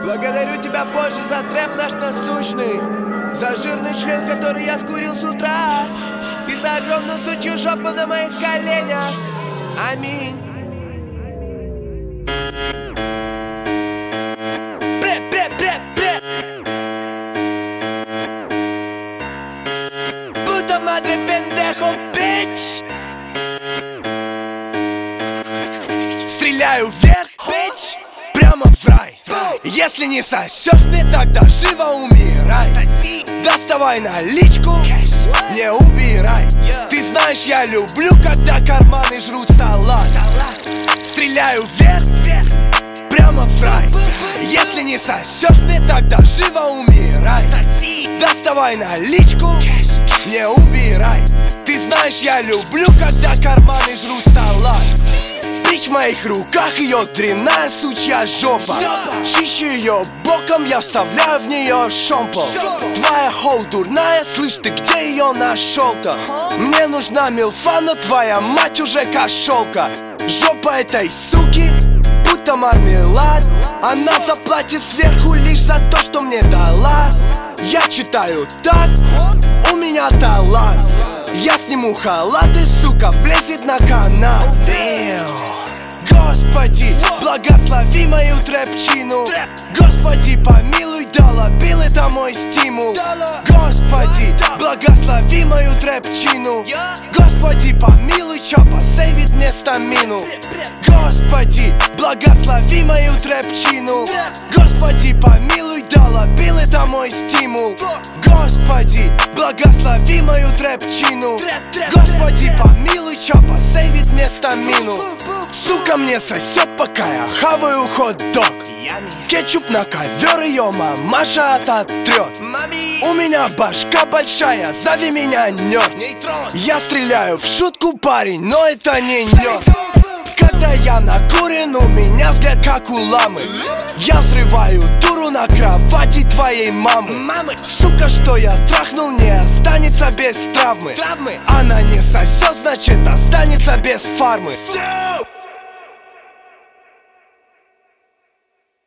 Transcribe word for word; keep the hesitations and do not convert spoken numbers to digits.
Благодарю тебя больше за трэп наш насущный, за жирный член, который я скурил с утра, и за огромную сучью жопу на моих коленях. Аминь. Пре, пре, пре, пре. Puta madre pendejo, bitch. Стреляю вверх, bitch, прямо в рай. Если не сосешь мне, тогда живо умирай. Доставай наличку, не убирай. Ты знаешь, я люблю, когда карманы жрут салат. Стреляю вверх, прямо в рай. Если не сосешь мне, тогда живо умирай. Доставай наличку, не убирай. Ты знаешь, я люблю, когда карманы жрут салат. Бич в моих руках, ее дрянная сучья жопа. Чищу ее боком, я вставляю в нее шомпол. Твоя хоу дурная, слышь, ты где ее нашел-то? Мне нужна милфа, но твоя мать уже кошелка. Жопа этой суки, будто мармелад. Она заплатит сверху лишь за то, что мне дала. Я читаю так, у меня талант. Я сниму халат и, сука, влезет на канал. Господи, благослови мою трэпчину. Господи, помилуй, долобил, это мой стимул. Господи, благослови мою трэпчину. Господи, помилуй, чё посейвит мне стамину. Господи, благослови мою трэпчину. Господи, помилуй, долобил, это мой стимул. Господи, благослови мою трэпчину. Господи, помилуй, чё посейвит мне стамину. Сука мне сосет, пока я хаваю хот-дог. Кетчуп на ковер, ее мамаша ототрет. У меня башка большая, зови меня нерд. Я стреляю в шутку, парень, но это не нерд. Когда я накурен, у меня взгляд как у ламы. Я взрываю дуру на кровати твоей мамы. Сука, что я трахнул, не останется без травмы. Она не сосет, значит останется без фармы.